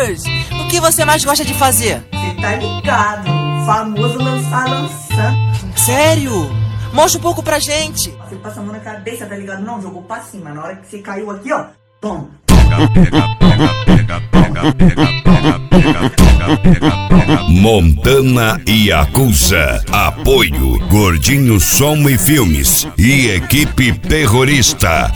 Good! O que você mais gosta de fazer? Cê tá ligado, famoso lançando. Sério? Mostra um pouco pra gente. Você passa a mão na cabeça, tá ligado? Não, jogou pra cima. Na hora que você caiu aqui, ó, toma. Montana e Yakuza. Apoio Gordinho Som e Filmes e equipe terrorista.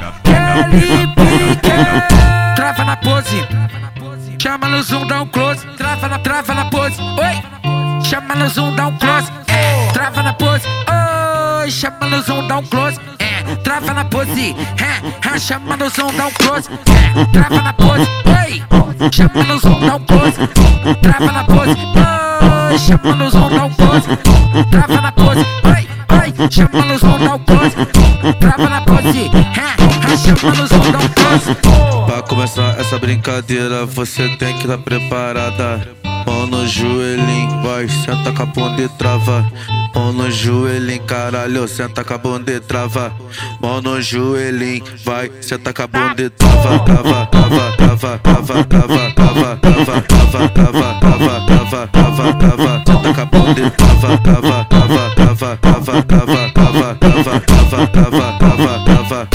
Trava na pose, chama no zoom, dá um close. Trava na pose, oi. Chama no zoom, dá um close. Trava na pose, oi. Chama no zoom, dá um close. Trava na pose, chama no zoom, dá um close. Trava na pose, oi. Chama no zoom, dá um close. Trava na pose, oi. Chama no zoom, dá um close. Trava na pose, oi. Chama no zoom, dá um close. Trava na pose, chama no zoom, dá um close. Pra começar essa brincadeira, você tem que estar preparada. Mão no joelhinho, vai, senta com a bunda e trava. Mão no joelhinho, caralho, senta com a bunda e trava. Mão no joelhinho, vai, senta com a bunda e trava. Trava, trava, trava, trava, trava, trava, trava, trava, trava, trava, trava, trava, trava. Senta com a bunda e trava, trava, trava, trava, trava, trava, trava, trava, trava, trava, trava, trava,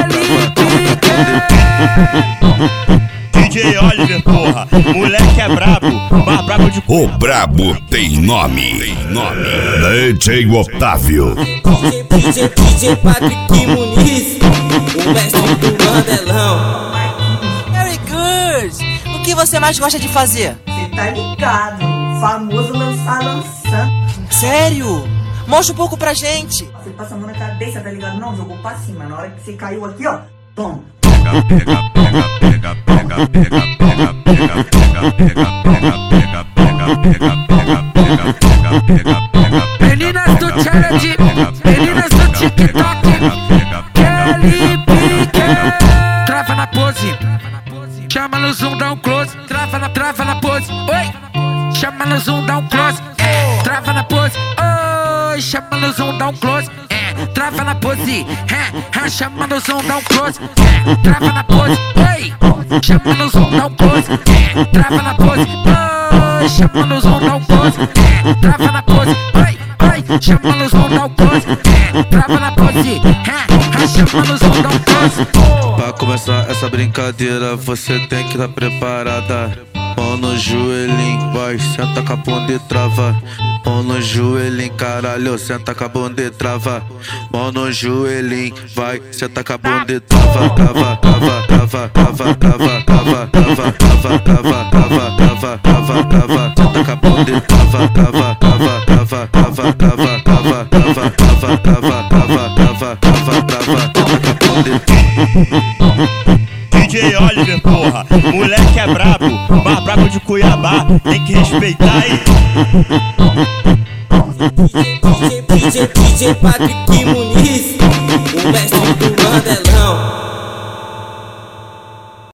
trava. DJ Oliver, porra, moleque é brabo, mas brabo de... O brabo tem nome. DJ Otávio. DJ Patrick Muniz, o mestre do Mandelão. Very good! O que você mais gosta de fazer? Cê tá ligado, famoso lançando. Sério? Mostra um pouco pra gente. Você passa a mão na cabeça, tá ligado? Não, jogou pra cima. Na hora que você caiu aqui, ó, toma. Meninas do challenge, meninas do TikTok, Kelly Pique. Trava na pose, chama no zoom, dá um close. Trava na pose, oi. Chama no zoom, dá um close. Trava na pose, oi. Chama no zoom, dá um close. Trava na pose, chama no zoom, dá um close. Trava na pose, oi. Chama no zoom, dá um close. Trava na pose, oi. Chama no zoom, dá um close. Trava na pose, oi. Chama no zoom, dá um close. Trava na pose, chama no zoom, dá um close. Pra começar essa brincadeira, você tem que estar preparada. Mão no joelhinho, vai, senta com a bunda e trava. Mão no joelhinho, caralho, senta com a bunda e trava. Mão no joelhinho, vai, senta com a bunda e trava. Trava, trava, trava, trava, trava, trava, trava, trava, trava, trava, trava, trava, trava. Senta com a bunda e trava, trava, trava, trava, trava, trava, trava, trava, trava, trava, trava, trava, trava, senta com a bunda e... DJ Oliver, porra, moleque é brabo, mas brabo de Cuiabá, tem que respeitar aí. DJ Patrick Muniz, o mestre do Mandelão.